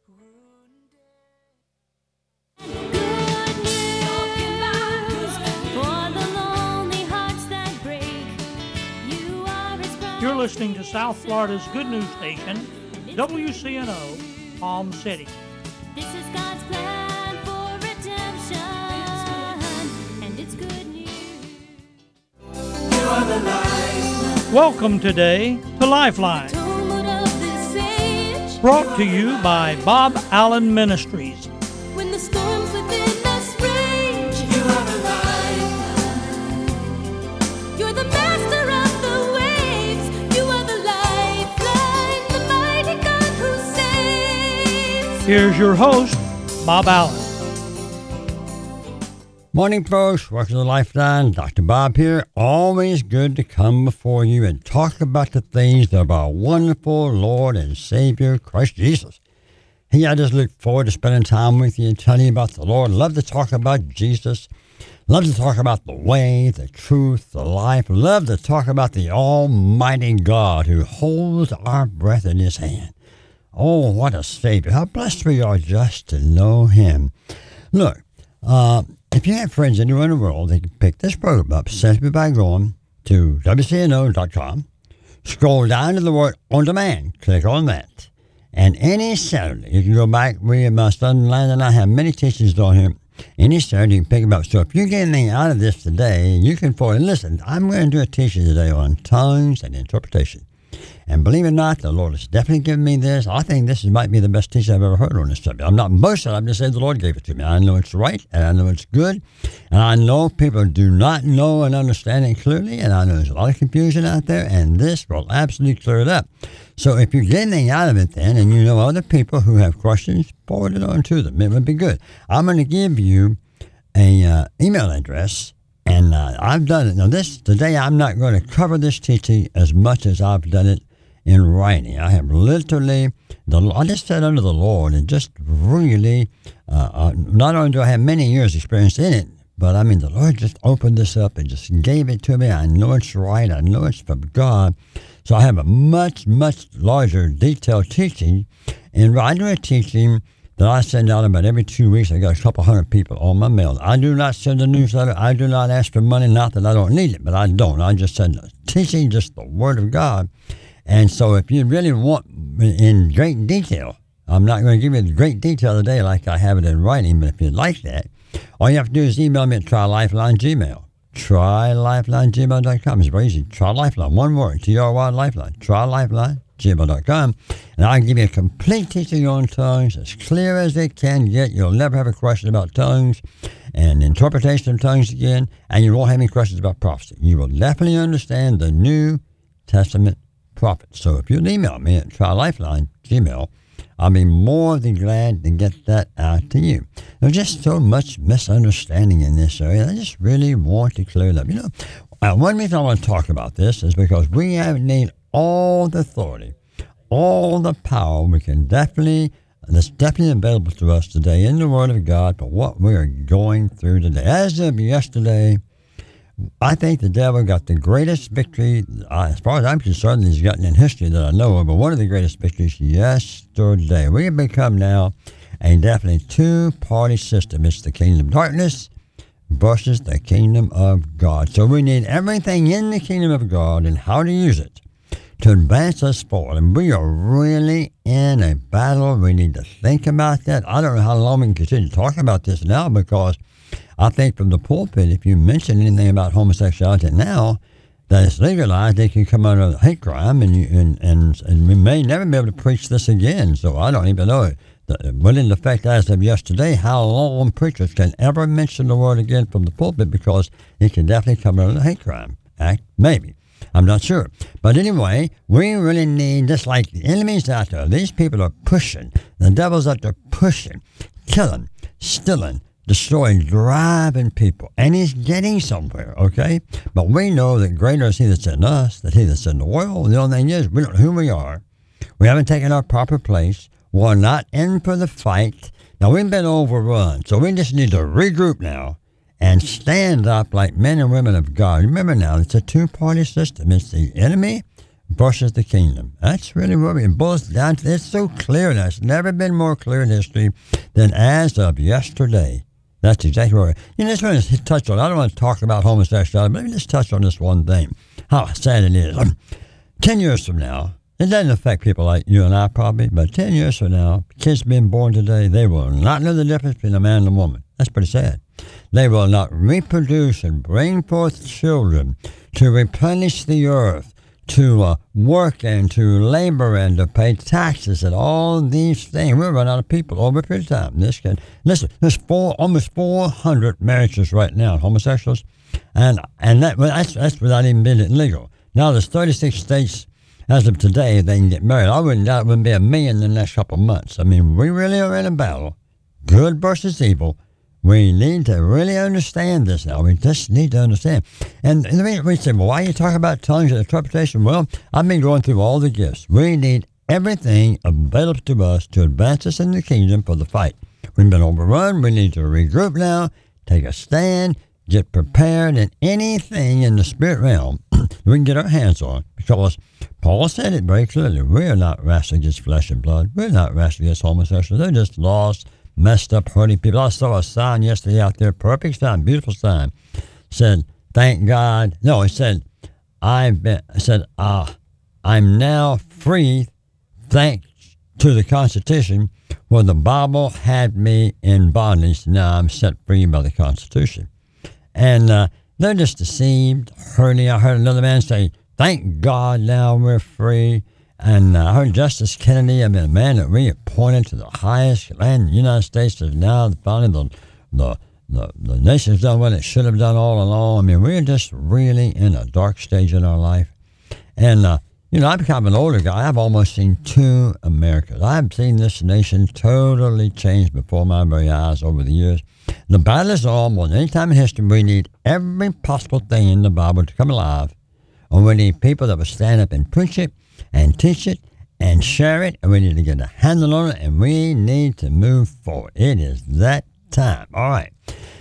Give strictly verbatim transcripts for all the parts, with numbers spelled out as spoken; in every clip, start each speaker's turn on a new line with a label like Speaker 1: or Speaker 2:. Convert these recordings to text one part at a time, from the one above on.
Speaker 1: You're listening to South Florida's good news station, W C N O, Palm City.
Speaker 2: This is God's plan for redemption, and it's good news. You are the life.
Speaker 1: Welcome today to Lifeline, brought to you by Bob Allen Ministries.
Speaker 2: When the storms within us rage, you are the life. You're the master of the waves. You are the lifeline, the mighty God who saves.
Speaker 1: Here's your host, Bob Allen.
Speaker 3: Morning, folks. Welcome to the Lifeline. Doctor Bob here. Always good to come before you and talk about the things of our wonderful Lord and Savior, Christ Jesus. Hey, I just look forward to spending time with you and telling you about the Lord. Love to talk about Jesus. Love to talk about the way, the truth, the life. Love to talk about the Almighty God who holds our breath in His hand. Oh, what a Savior. How blessed we are just to know Him. Look, uh, if you have friends anywhere in the world, they can pick this program up simply by going to W C N O dot com, scroll down to the word On Demand, click on that. And any Saturday, you can go back. We, my son Landon and I have many teachings on here. Any Saturday, you can pick them up. So if you get anything out of this today, you can forward. Listen, I'm going to do a teaching today on tongues and interpretation. And believe it or not, the Lord has definitely given me this. I think this might be the best teaching I've ever heard on this subject. I'm not boasting. I'm just saying the Lord gave it to me. I know it's right, and I know it's good. And I know people do not know and understand it clearly, and I know there's a lot of confusion out there, and this will absolutely clear it up. So if you get anything out of it then, and you know other people who have questions, forward it on to them. It would be good. I'm going to give you an uh, email address. And uh, I've done it. Now, this today, I'm not going to cover this teaching as much as I've done it in writing. I have literally, the, I just sat under the Lord and just really, uh, uh, not only do I have many years experience in it, but I mean, the Lord just opened this up and just gave it to me. I know it's right. I know it's from God. So I have a much, much larger detailed teaching. And I do a teaching that I send out about every two weeks. I got a couple hundred people on my mail. I do not send a newsletter. I do not ask for money. Not that I don't need it, but I don't. I just send a teaching, just the Word of God. And so if you really want in great detail, I'm not going to give you the great detail today like I have it in writing, but if you'd like that, all you have to do is email me at Try Lifeline Gmail. Try Lifeline Gmail dot com. It's very easy. Try Lifeline. One word. T R Y Lifeline. Try Lifeline. gmail dot com, and I'll give you a complete teaching on tongues, as clear as it can get. You'll never have a question about tongues and interpretation of tongues again, and you won't have any questions about prophecy. You will definitely understand the New Testament prophets. So if you'll email me at Try Lifeline Gmail, I'll be more than glad to get that out to you. There's just so much misunderstanding in this area. I just really want to clear it up. You know, uh, one reason I want to talk about this is because we have need all the authority, all the power we can definitely, that's definitely available to us today in the Word of God for what we are going through today. As of yesterday, I think the devil got the greatest victory, uh, as far as I'm concerned, he's gotten in history that I know of, but one of the greatest victories yesterday. We have become now a definitely two-party system. It's the kingdom of darkness versus the kingdom of God. So we need everything in the kingdom of God and how to use it to advance us forward. And we are really in a battle. We need to think about that. I don't know how long we can continue to talk about this now, because I think from the pulpit, if you mention anything about homosexuality now that is legalized, they can come under a hate crime, and, you, and, and, and we may never be able to preach this again. So I don't even know. But in effect, as of yesterday, how long preachers can ever mention the word again from the pulpit, because it can definitely come under the hate crime act, maybe. I'm not sure. But anyway, we really need, just like the enemies out there, these people are pushing. The devil's out there pushing, killing, stealing, destroying, driving people. And he's getting somewhere, okay? But we know that greater is he that's in us than he that's in the world. The only thing is, we don't know who we are. We haven't taken our proper place. We're not in for the fight. Now, we've been overrun, so we just need to regroup now and stand up like men and women of God. Remember now, it's a two-party system. It's the enemy versus the kingdom. That's really what it boils down to. It's so clear now. It's never been more clear in history than as of yesterday. That's exactly right. You know, just want to touch on, I don't want to talk about homosexuality, but let me just touch on this one thing. How sad it is. Um, ten years from now, it doesn't affect people like you and I probably, but ten years from now, kids being born today, they will not know the difference between a man and a woman. That's pretty sad. They will not reproduce and bring forth children to replenish the earth, to uh, work and to labor and to pay taxes and all these things. We'll run out of people over a period of time. This can, listen, there's four, almost four hundred marriages right now, homosexuals, and and that, well, that's, that's without even being legal. Now there's thirty-six states as of today they can get married. I wouldn't doubt it wouldn't be a million in the next couple of months. I mean, we really are in a battle, good versus evil. We need to really understand this now. We just need to understand. And, and the reason we say, well, why are you talking about tongues and interpretation? Well, I've been going through all the gifts. We need everything available to us to advance us in the kingdom for the fight. We've been overrun. We need to regroup now, take a stand, get prepared, and anything in the spirit realm we can get our hands on. Because Paul said it very clearly. We are not wrestling against flesh and blood. We're not wrestling against homosexuals. They're just lost, messed up, hurting people. I saw a sign yesterday out there, perfect sign, beautiful sign. Said, thank God. No, it said, I've been, I said, ah, I'm now free thanks to the Constitution, where the Bible had me in bondage. Now I'm set free by the Constitution. And uh, they're just deceived, hurting. I heard another man say, thank God now we're free. And uh, I heard Justice Kennedy, I mean, a man that reappointed to the highest land in the United States is now finally the, the, the, the nation's done what it should have done all along. I mean, we're just really in a dark stage in our life. And, uh, you know, I've become an older guy. I've almost seen two Americas. I've seen this nation totally change before my very eyes over the years. The battle is on. More than any time in history, we need every possible thing in the Bible to come alive. And we need people that will stand up and preach it and teach it and share it. And we need to get a handle on it. And we need to move forward. It is that time. All right.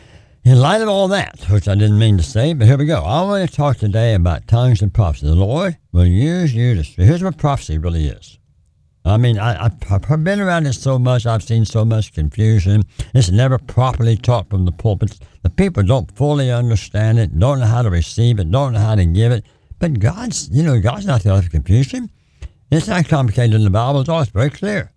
Speaker 3: In light of all that, which I didn't mean to say, but here we go. I want to talk today about tongues and prophecy. The Lord will use you to... Here's what prophecy really is. I mean, I, I've, I've been around it so much. I've seen so much confusion. It's never properly taught from the pulpits. The people don't fully understand it, don't know how to receive it, don't know how to give it. But God's, you know, God's not the author of confusion. It's not complicated in the Bible. It's all very clear.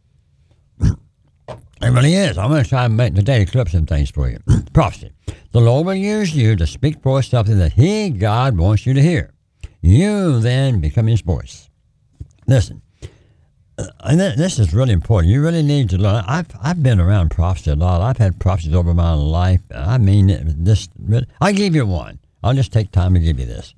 Speaker 3: It really is. I'm going to try and make today to clip some things for you. Prophecy. The Lord will use you to speak for something that He, God, wants you to hear. You then become His voice. Listen. Uh, and th- this is really important. You really need to learn. I've I've been around prophecy a lot. I've had prophecies over my life. I mean, this. I'll give you one. I'll just take time to give you this.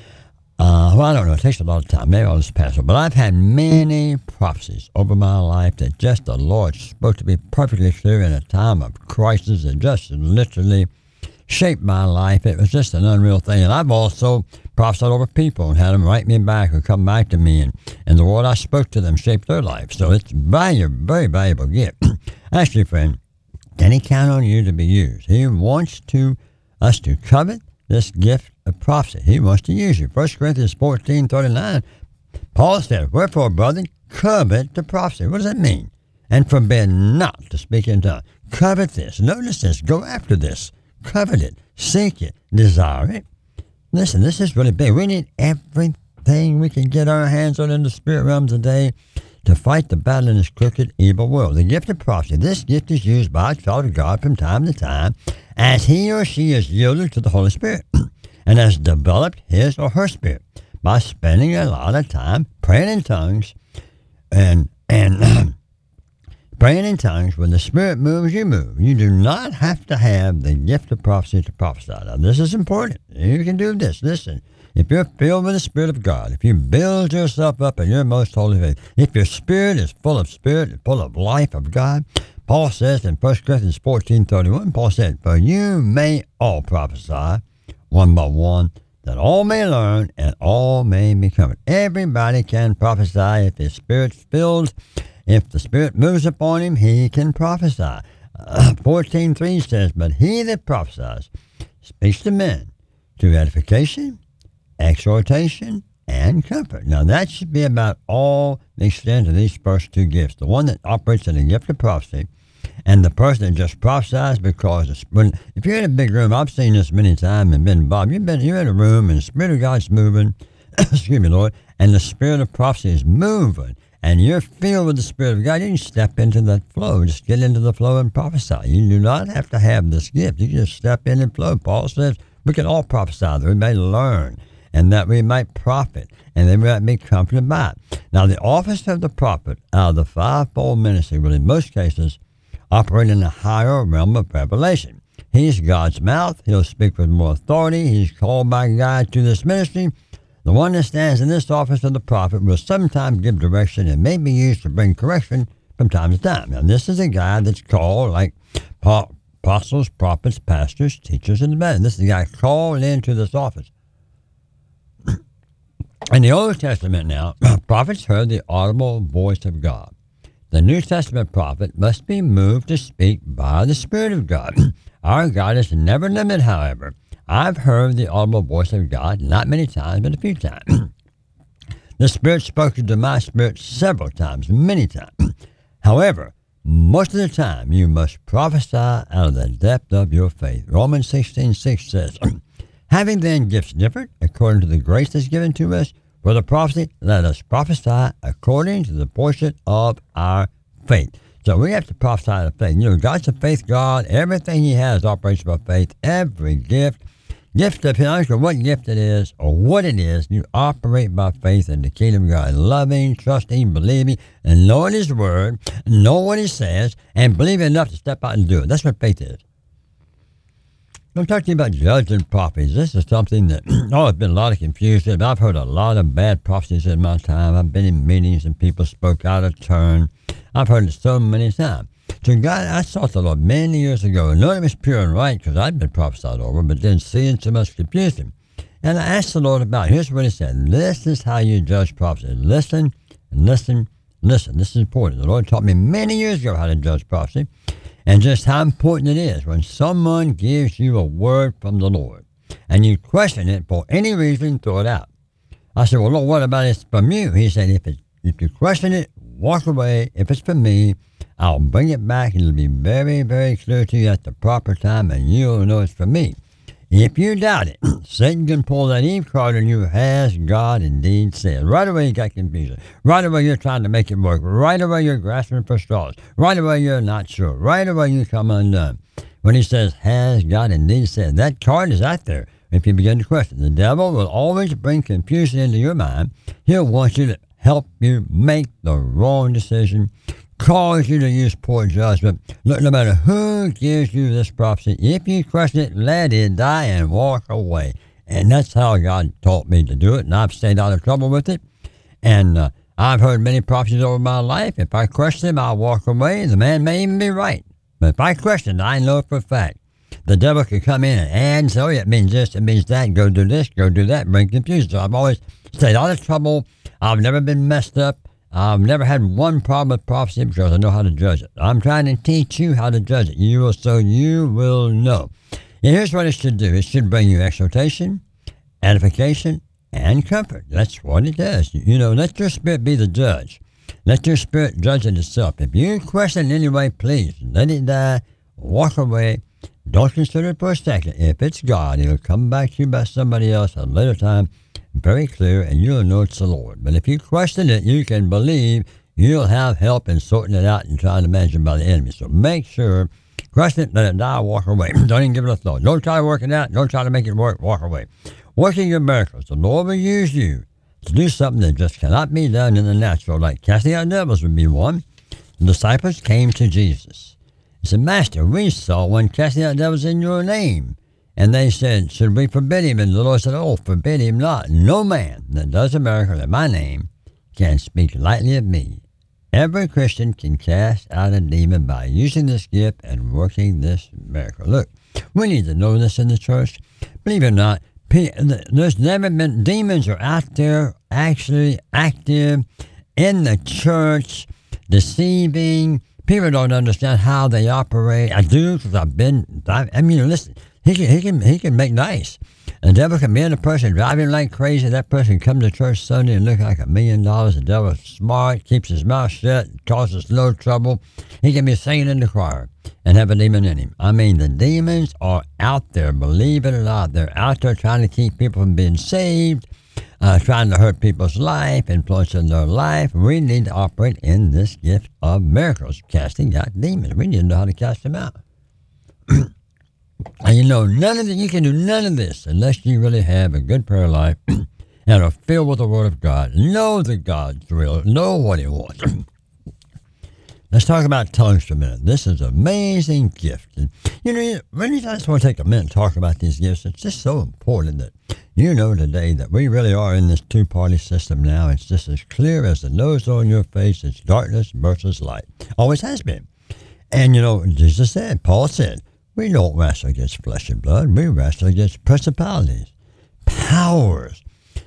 Speaker 3: Uh, well, I don't know. It takes a lot of time. Maybe I'll just pass it. But I've had many prophecies over my life that just the Lord spoke to me perfectly clear in a time of crisis and just literally shaped my life. It was just an unreal thing. And I've also prophesied over people and had them write me back or come back to me. And, and the word I spoke to them shaped their life. So it's valuable, very valuable gift. Actually, friend, can He count on you to be used? He wants to us to covet this gift of prophecy. He wants to use you. First Corinthians fourteen thirty-nine, Paul said, wherefore, brethren, covet the prophecy. What does that mean? And forbid not to speak in tongues. Covet this. Notice this. Go after this. Covet it. Seek it. Desire it. Listen, this is really big. We need everything we can get our hands on in the spirit realm today to fight the battle in this crooked, evil world. The gift of prophecy. This gift is used by a child of God from time to time as he or she is yielded to the Holy Spirit and has developed his or her spirit by spending a lot of time praying in tongues and and praying in tongues. When the Spirit moves, you move. You do not have to have the gift of prophecy to prophesy. Now, this is important. You can do this. Listen, if you're filled with the Spirit of God, if you build yourself up in your most holy faith, if your spirit is full of spirit and full of life of God, Paul says in First Corinthians fourteen thirty-one, Paul said, for you may all prophesy, one by one, that all may learn and all may be covered. Everybody can prophesy if his spirit's filled. If the Spirit moves upon him, he can prophesy. Uh, fourteen three says, but he that prophesies speaks to men to edification, exhortation, and comfort. Now, that should be about all the extent of these first two gifts. The one that operates in the gift of prophecy, and the person that just prophesies because it's, when, if you're in a big room, I've seen this many times and been involved. You've been, you're in a room and the Spirit of God's moving, excuse me, Lord, and the Spirit of prophecy is moving, and you're filled with the Spirit of God. You can step into that flow. Just get into the flow and prophesy. You do not have to have this gift. You just step in and flow. Paul says we can all prophesy that we may learn and that we might profit and that we might be comforted by it. Now, the office of the prophet out of the fivefold ministry will in most cases operate in a higher realm of revelation. He's God's mouth. He'll speak with more authority. He's called by God to this ministry. The one that stands in this office of the prophet will sometimes give direction and may be used to bring correction from time to time. Now, this is a guy that's called like apostles, prophets, pastors, teachers, and men. This is a guy called into this office. In the Old Testament now, prophets heard the audible voice of God. The New Testament prophet must be moved to speak by the Spirit of God. Our God is never limited, however. I've heard the audible voice of God, not many times, but a few times. The Spirit spoke to my spirit several times, many times. However, most of the time, you must prophesy out of the depth of your faith. Romans sixteen six says, having then gifts different, according to the grace that's given to us, for the prophecy, let us prophesy according to the portion of our faith. So we have to prophesy out of faith. You know, God's a faith God. Everything he has operates by faith. Every gift. Gift of him, I don't care what gift it is or what it is, you operate by faith in the kingdom of God. Loving, trusting, believing, and knowing his word, know what he says, and believe enough to step out and do it. That's what faith is. I'm talking about judging prophecies. This is something that, oh, there's been a lot of confusion. I've heard a lot of bad prophecies in my time. I've been in meetings and people spoke out of turn. I've heard it so many times. So God, I sought the Lord many years ago, and knowing it was pure and right because I'd been prophesied over, but then seeing so much confusion. And I asked the Lord about it. Here's what he said. This is how you judge prophecy. Listen, listen, listen. This is important. The Lord taught me many years ago how to judge prophecy and just how important it is when someone gives you a word from the Lord and you question it for any reason, throw it out. I said, well, Lord, what about it's from you? He said, if, it, if you question it, walk away. If it's from me, I'll bring it back and it'll be very, very clear to you at the proper time and you'll know it's from me. If you doubt it, Satan can pull that Eve card on you, has God indeed said. Right away you got confusion. Right away you're trying to make it work. Right away you're grasping for straws. Right away you're not sure. Right away you come undone. When he says, has God indeed said, that card is out there. If you begin to question, the devil will always bring confusion into your mind. He'll want you to help you make the wrong decision, cause you to use poor judgment. Look, no matter who gives you this prophecy, if you question it, let it die and walk away. And that's how God taught me to do it, and I've stayed out of trouble with it. And uh, I've heard many prophecies over my life. If I question them, I'll walk away. The man may even be right. But if I question it, I know for a fact. The devil could come in and add and say, oh, yeah, it means this, it means that, go do this, go do that, bring confusion. So I've always stayed out of trouble. I've never been messed up. I've never had one problem with prophecy because I know how to judge it. I'm trying to teach you how to judge it. You will, so you will know. And here's what it should do. It should bring you exhortation, edification, and comfort. That's what it does. You know, let your spirit be the judge. Let your spirit judge it itself. If you question in any way, please let it die, walk away. Don't consider it for a second. If it's God, it'll come back to you by somebody else at a later time, very clear, and you'll know it's the Lord. But if you question it, you can believe you'll have help in sorting it out and trying to manage it by the enemy. So make sure, question it, let it die, walk away. Don't even give it a thought. Don't try to work it out. Don't try to make it work. Walk away. Working your miracles. The Lord will use you to do something that just cannot be done in the natural, like casting out devils would be one. The disciples came to Jesus. He said, Master, we saw one casting out devils in your name. And they said, should we forbid him? And the Lord said, oh, forbid him not. No man that does a miracle in my name can speak lightly of me. Every Christian can cast out a demon by using this gift and working this miracle. Look, we need to know this in the church. Believe it or not, there's never been, demons are out there actually active in the church, deceiving. People don't understand how they operate. I do, because I've been, I, I mean, listen, he can, he can, he can make nice. The devil can be in a person driving like crazy. That person come to church Sunday and look like a million dollars. The devil's smart, keeps his mouth shut, causes no trouble. He can be singing in the choir and have a demon in him. I mean, the demons are out there, believe it or not. They're out there trying to keep people from being saved, uh, trying to hurt people's life, influencing their life. We need to operate in this gift of miracles, casting out demons. We need to know how to cast them out. And you know, none of the, you can do none of this unless you really have a good prayer life and are filled with the Word of God. Know that God's real. Know what He wants. Let's talk about tongues for a minute. This is an amazing gift. And, you know, really, I just want to take a minute and talk about these gifts. It's just so important that you know today that we really are in this two-party system now. It's just as clear as the nose on your face. It's darkness versus light. Always has been. And, you know, Jesus said, Paul said, we don't wrestle against flesh and blood. We wrestle against principalities, powers,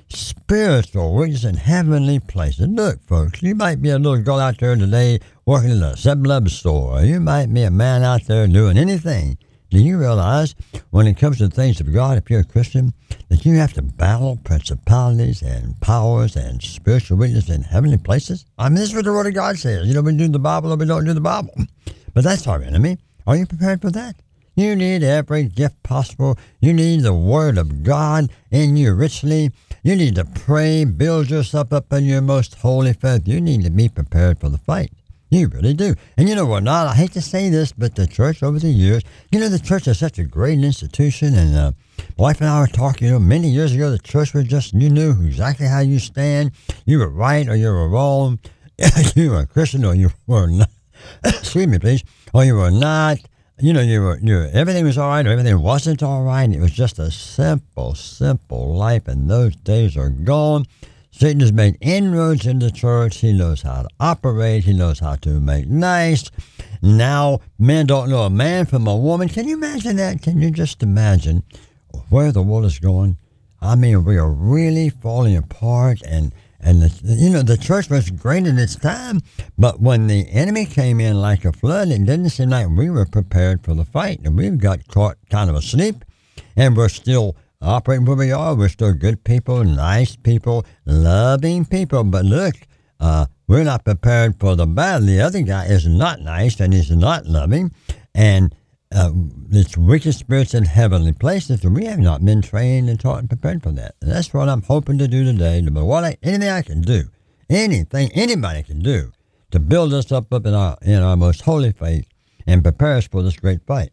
Speaker 3: spiritual wickedness in heavenly places. Look, folks, you might be a little girl out there today working in a seven eleven store. Or you might be a man out there doing anything. Do you realize when it comes to things of God, if you're a Christian, that you have to battle principalities and powers and spiritual wickedness in heavenly places? I mean, this is what the Word of God says. You know, we do the Bible or we don't do the Bible. But that's our enemy. Are you prepared for that? You need every gift possible. You need the Word of God in you richly. You need to pray, build yourself up in your most holy faith. You need to be prepared for the fight. You really do. And you know what, not, I hate to say this, but the church over the years, you know, the church is such a great institution. And uh, my wife and I were talking, you know, many years ago, the church was just, you knew exactly how you stand. You were right or you were wrong. You were a Christian or you were not. Excuse me, please. Or you were not. You know, you were, you were, everything was all right or everything wasn't all right. It was just a simple, simple life, and those days are gone. Satan has made inroads in the church. He knows how to operate. He knows how to make nice. Now, men don't know a man from a woman. Can you imagine that? Can you just imagine where the world is going? I mean, we are really falling apart, and And, the, you know, the church was great in its time, but when the enemy came in like a flood, it didn't seem like we were prepared for the fight. And we got caught kind of asleep, and we're still operating where we are. We're still good people, nice people, loving people. But look, uh, we're not prepared for the battle. The other guy is not nice, and he's not loving, and Uh, it's wicked spirits in heavenly places, and we have not been trained and taught and prepared for that. And that's what I'm hoping to do today. No matter what I, anything I can do, anything anybody can do to build us up, up in our in our most holy faith and prepare us for this great fight.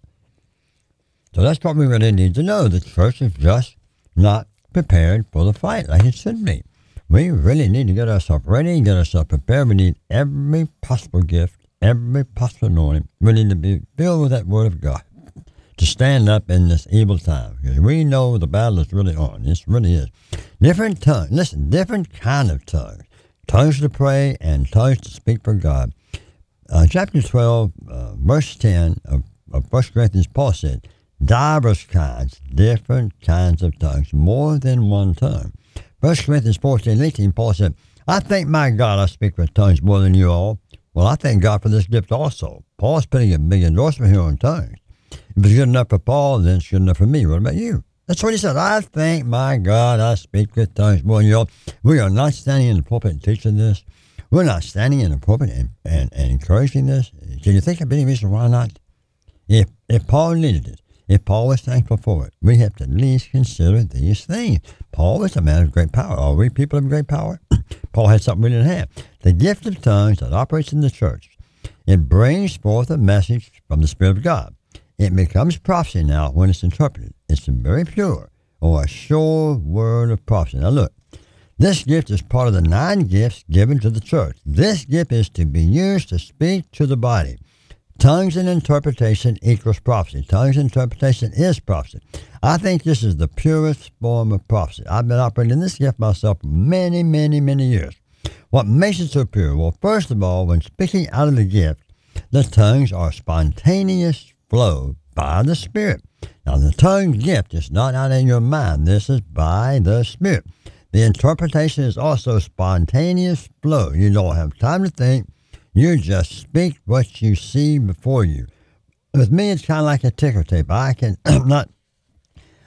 Speaker 3: So that's what we really need to know. The church is just not prepared for the fight like it should be. We really need to get ourselves ready, get ourselves prepared. We need every possible gift, every possible anointing. We need to be filled with that Word of God to stand up in this evil time. Because we know the battle is really on. This really is. Different tongues. Listen, different kind of tongues. Tongues to pray and tongues to speak for God. Uh, chapter twelve, uh, verse ten of, of First Corinthians, Paul said, divers kinds, different kinds of tongues, more than one tongue. First Corinthians fourteen, eighteen, Paul said, I thank my God I speak with tongues more than you all. Well, I thank God for this gift also. Paul's putting a big endorsement here on tongues. If it's good enough for Paul, then it's good enough for me. What about you? That's what he said. I thank my God I speak with tongues more than you all. We are not standing in the pulpit and teaching this. We're not standing in the pulpit and, and, and encouraging this. Can you think of any reason why not? If, if Paul needed it, if Paul was thankful for it, we have to at least consider these things. Paul was a man of great power. Are we people of great power? Paul had something we didn't have. The gift of tongues that operates in the church, it brings forth a message from the Spirit of God. It becomes prophecy now when it's interpreted. It's a very pure or a sure word of prophecy. Now look, this gift is part of the nine gifts given to the church. This gift is to be used to speak to the body. Tongues and interpretation equals prophecy. Tongues and interpretation is prophecy. I think this is the purest form of prophecy. I've been operating in this gift myself for many, many, many years. What makes it so pure? Well, first of all, when speaking out of the gift, the tongues are spontaneous flow by the Spirit. Now, the tongue gift is not out in your mind. This is by the Spirit. The interpretation is also spontaneous flow. You don't have time to think. You just speak what you see before you. With me, it's kind of like a ticker tape. I can not,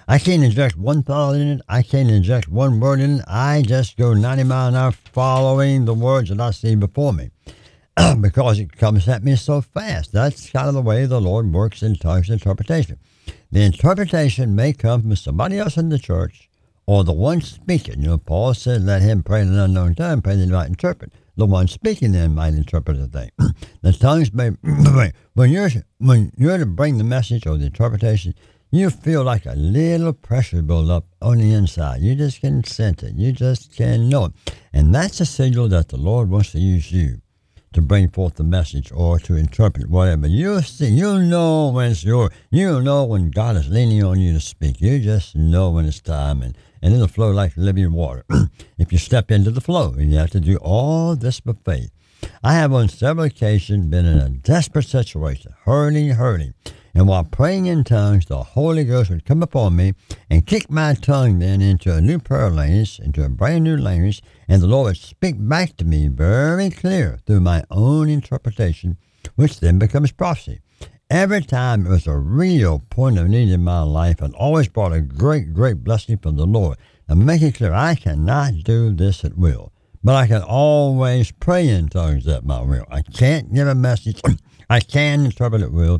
Speaker 3: I can't inject one thought in it. I can't inject one word in it. I just go ninety miles an hour following the words that I see before me because it comes at me so fast. That's kind of the way the Lord works in tongues interpretation. The interpretation may come from somebody else in the church or the one speaking. You know, Paul said, let him pray in an unknown tongue, pray that he might interpret. The one speaking then might interpret the thing. The tongues may, when you're, when you're to bring the message or the interpretation, you feel like a little pressure build up on the inside. You just can sense it. You just can know it. And that's a signal that the Lord wants to use you to bring forth the message or to interpret whatever. You'll see, you'll know when it's your, you'll know when God is leaning on you to speak. You just know when it's time, and, and it'll flow like living water. If you step into the flow, and you have to do all this with faith. I have on several occasions been in a desperate situation, hurting, hurting. And while praying in tongues, the Holy Ghost would come upon me and kick my tongue then into a new prayer language, into a brand new language, and the Lord would speak back to me very clear through my own interpretation, which then becomes prophecy. Every time it was a real point of need in my life and always brought a great, great blessing from the Lord. Now make it clear, I cannot do this at will, but I can always pray in tongues at my will. I can't give a message. I can interpret at will.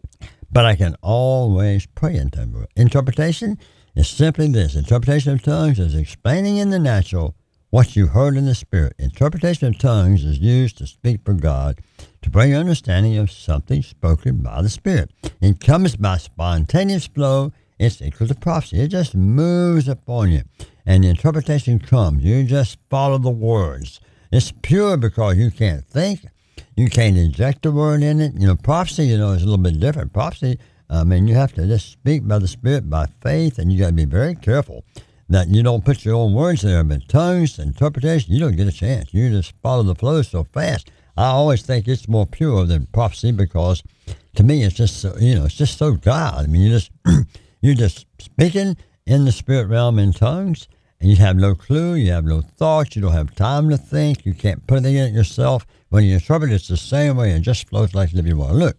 Speaker 3: But I can always pray in tongues. Interpretation is simply this. Interpretation of tongues is explaining in the natural what you heard in the spirit. Interpretation of tongues is used to speak for God, to bring understanding of something spoken by the Spirit. It comes by spontaneous flow. It's equal to prophecy. It just moves upon you. And the interpretation comes. You just follow the words. It's pure because you can't think. You can't inject a word in it. You know, prophecy, you know, is a little bit different. Prophecy, I mean, you have to just speak by the Spirit, by faith, and you got to be very careful that you don't put your own words there. But tongues, interpretation, you don't get a chance. You just follow the flow so fast. I always think it's more pure than prophecy because, to me, it's just so, you know, it's just so God. I mean, you just you're just speaking in the spirit realm in tongues, and you have no clue, you have no thoughts, you don't have time to think, you can't put anything in it yourself. When you interpret, it's the same way. It just flows like living water. Look,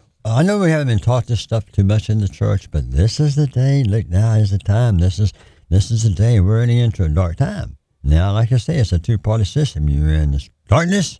Speaker 3: I know we haven't been taught this stuff too much in the church, but this is the day. Look, now is the time. This is this is the day. We're running into a dark time. Now, like I say, it's a two-party system. You're in this darkness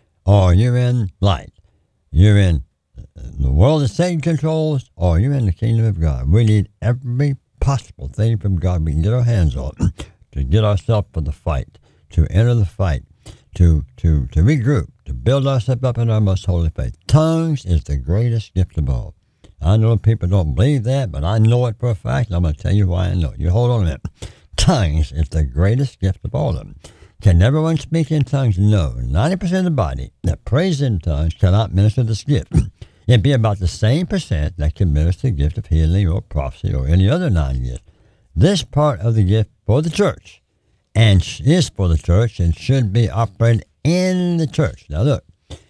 Speaker 3: or you're in light. You're in the world that Satan controls or you're in the kingdom of God. We need every possible thing from God we can get our hands on to get ourselves for the fight, to enter the fight, to, to, to regroup, to build ourselves up in our most holy faith. Tongues is the greatest gift of all. I know people don't believe that, but I know it for a fact, and I'm going to tell you why I know it. You hold on a minute. Tongues is the greatest gift of all of them. Can everyone speak in tongues? No. ninety percent of the body that prays in tongues cannot minister this gift. It'd be about the same percent that can minister the gift of healing or prophecy or any other non-gift. This part of the gift for the church and is for the church and should be operated in the church. Now look,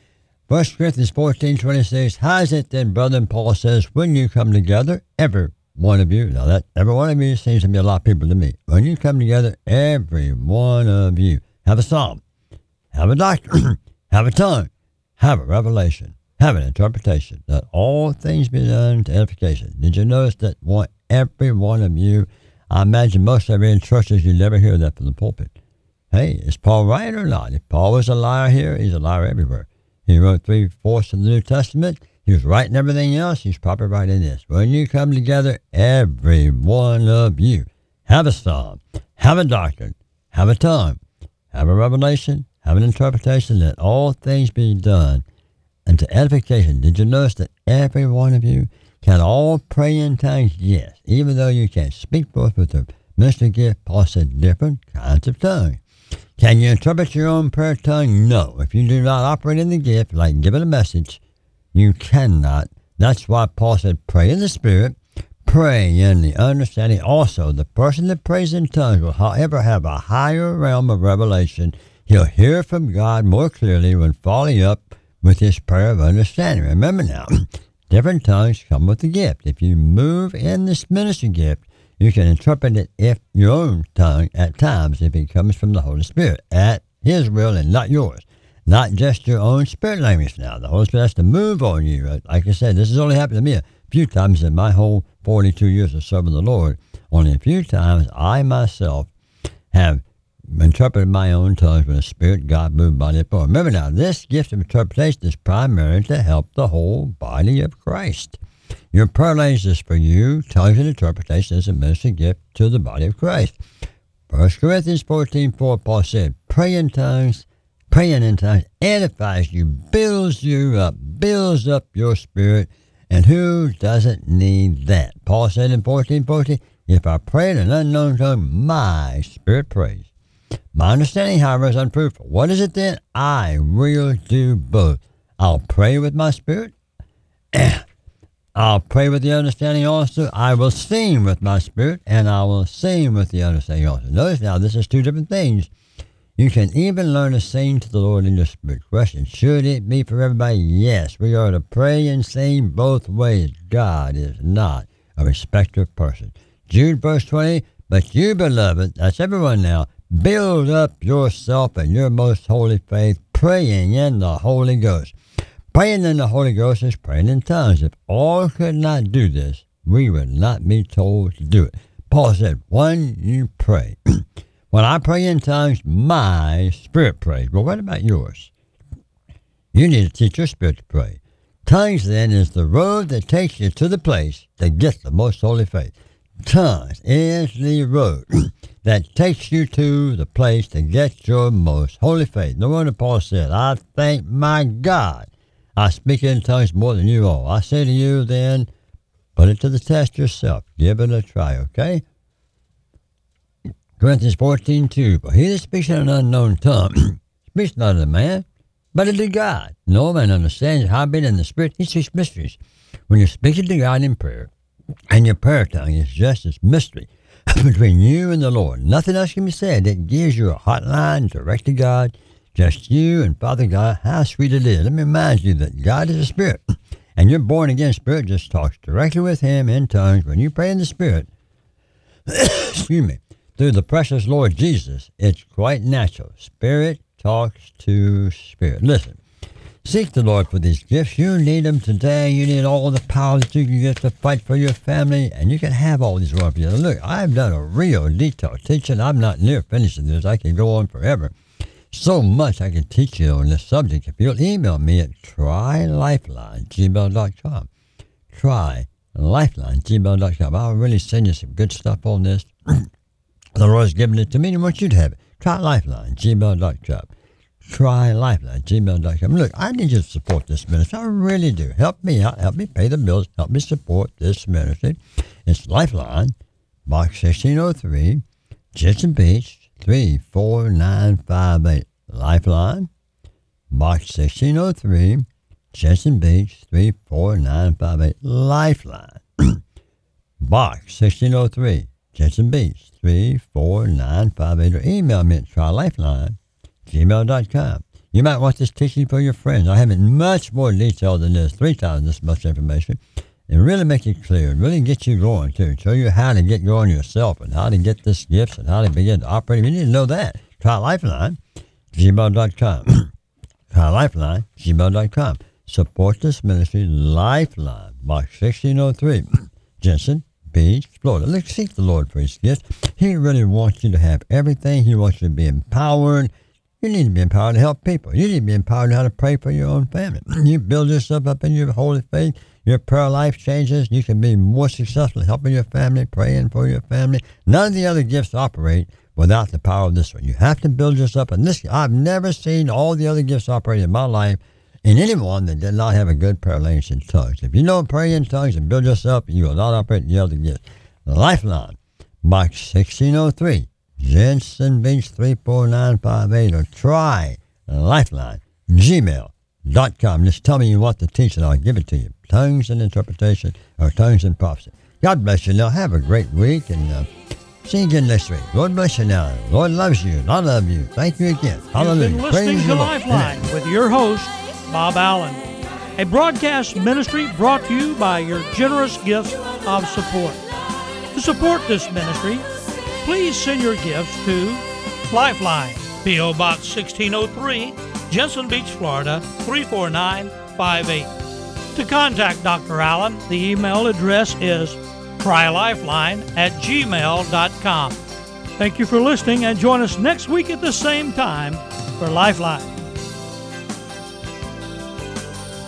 Speaker 3: First Corinthians fourteen twenty-six, how is it then, brethren, Paul says, when you come together, every one of you, now that every one of you seems to be a lot of people to me. When you come together, every one of you, have a psalm, have a doctrine, have a tongue, have a revelation, have an interpretation, that all things be done to edification. Did you notice that one, every one of you, I imagine most of you in churches, you never hear that from the pulpit. Hey, is Paul right or not? If Paul was a liar here, he's a liar everywhere. He wrote three-fourths of the New Testament. He was right in everything else. He's probably right in this. When you come together, every one of you, have a psalm, have a doctrine, have a tongue, have a revelation, have an interpretation, that all things be done unto edification. Did you notice that every one of you can all pray in tongues? Yes. Even though you can't speak both with the ministry gift, Paul said different kinds of tongues. Can you interpret your own prayer tongue? No. If you do not operate in the gift, like giving a message, you cannot. That's why Paul said, pray in the Spirit, pray in the understanding. Also, the person that prays in tongues will, however, have a higher realm of revelation. He'll hear from God more clearly when following up with his prayer of understanding. Remember now, different tongues come with the gift. If you move in this ministry gift, you can interpret it if your own tongue at times if it comes from the Holy Spirit at his will and not yours. Not just your own spirit language now. The Holy Spirit has to move on you. Like I said, this has only happened to me a few times in my whole forty-two years of serving the Lord. Only a few times I myself have interpreted my own tongues when the Spirit of God moved by the power. Remember now, this gift of interpretation is primarily to help the whole body of Christ. Your prayer language is for you. Tongues and interpretation is a ministry gift to the body of Christ. First Corinthians fourteen four, Paul said, pray in tongues, praying in tongues edifies you, builds you up, builds up your spirit. And who doesn't need that? Paul said in fourteen fourteen, if I pray in an unknown tongue, my spirit prays. My understanding, however, is unfruitful. What is it then? I will do both. I'll pray with my spirit. I'll pray with the understanding also. I will sing with my spirit, and I will sing with the understanding also. Notice now, this is two different things. You can even learn to sing to the Lord in your spirit. Question, should it be for everybody? Yes, we are to pray and sing both ways. God is not a respecter of persons. Jude verse twenty, but you, beloved, that's everyone now, build up yourself in your most holy faith, praying in the Holy Ghost. Praying in the Holy Ghost is praying in tongues. If all could not do this, we would not be told to do it. Paul said, when you pray, when I pray in tongues, my spirit prays. Well, what about yours? You need to teach your spirit to pray. Tongues, then, is the road that takes you to the place to get the most holy faith. Tongues is the road that takes you to the place to get your most holy faith. No wonder Paul said, I thank my God I speak in tongues more than you all. I say to you then, put it to the test yourself. Give it a try, okay? Corinthians fourteen two, for he that speaks in an unknown tongue speaks not unto man, but unto God. No man understands how being in the Spirit, he speaks mysteries. When you're speaking to God in prayer, and your prayer tongue is just as mystery between you and the Lord. Nothing else can be said. It gives you a hotline direct to God. Just you and Father God, how sweet it is. Let me remind you that God is a spirit, and your born-again spirit just talks directly with him in tongues. When you pray in the Spirit, excuse me, through the precious Lord Jesus, it's quite natural. Spirit talks to spirit. Listen, seek the Lord for these gifts. You need them today. You need all the power that you can get to fight for your family, and you can have all these wonderful gifts. Look, I've done a real detailed teaching. I'm not near finishing this. I can go on forever. So much I can teach you on this subject. If you'll email me at try lifeline at gmail dot com. try lifeline at gmail dot com. I'll really send you some good stuff on this. The Lord's given it to me and I want you to have it. try lifeline at gmail dot com. try lifeline at gmail dot com. Look, I need you to support this ministry. I really do. Help me out. Help me pay the bills. Help me support this ministry. It's Lifeline, Box sixteen oh three, Jensen Beach, three four nine five eight. Lifeline, Box sixteen oh three, Jensen Beach, three four nine five eight. Lifeline, Box sixteen oh three, Jensen Beach, three four nine five eight. Or email me at try lifeline at gmail dot com. You might want this teaching for your friends. I have it much more detailed than this, three times this much information. And really make it clear and really get you going, too. Show you how to get going yourself and how to get this gifts and how to begin to operate. You need to know that. Try Lifeline, gmail dot com. Try Lifeline, gmail dot com. Support this ministry, Lifeline, Box sixteen oh three, Jensen Beach, Florida. Let's seek the Lord for his gifts. He really wants you to have everything. He wants you to be empowered. You need to be empowered to help people. You need to be empowered how to pray for your own family. You build yourself up in your holy faith. Your prayer life changes. You can be more successful helping your family, praying for your family. None of the other gifts operate without the power of this one. You have to build yourself. And this, I've never seen all the other gifts operate in my life in anyone that did not have a good prayer language in tongues. If you don't pray in tongues and build yourself, you will not operate in the other gifts. Lifeline, Box sixteen oh three, Jensen Beach, three four nine five eight, or try Lifeline, gmail dot com. Just tell me you want the teaching, I'll give it to you. Tongues and interpretation, or tongues and prophecy. God bless you now. Have a great week, and uh, see you again next week. Lord bless you now. Lord loves you, and I love you. Thank you again. Hallelujah.
Speaker 1: You've been listening
Speaker 3: Praise
Speaker 1: to
Speaker 3: the Lord.
Speaker 1: Lifeline
Speaker 3: Amen.
Speaker 1: with your host, Bob Allen. A broadcast ministry brought to you by your generous gifts of support. To support this ministry, please send your gifts to Lifeline, P O. Box sixteen oh three, Jensen Beach, Florida, three four nine five eight. To contact Doctor Allen, the email address is cry lifeline at gmail dot com. Thank you for listening, and join us next week at the same time for Lifeline.